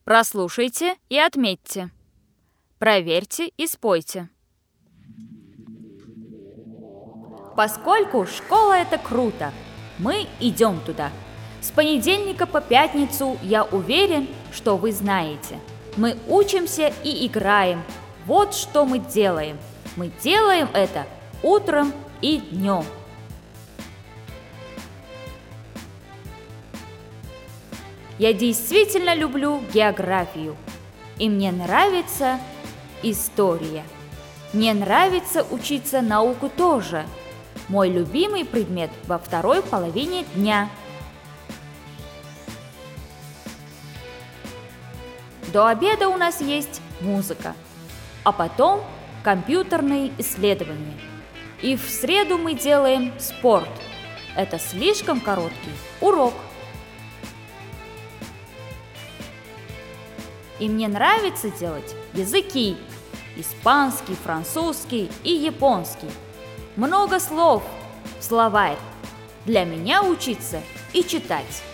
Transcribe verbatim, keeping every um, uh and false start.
Прослушайте и отметьте. Проверьте и спойте. Поскольку школа – это круто, мы идем туда. С понедельника по пятницу я уверен, что вы знаете. Мы учимся и играем. Вот что мы делаем. Мы делаем это утром и днем. Я действительно люблю географию. И мне нравится история. Мне нравится учиться науку тоже. Мой любимый предмет во второй половине дня. До обеда у нас есть музыка, а потом компьютерные исследования. И в среду мы делаем спорт. Это слишком короткий урок. И мне нравится делать языки: испанский, французский и японский. Много слов в словарь. Для меня учиться и читать.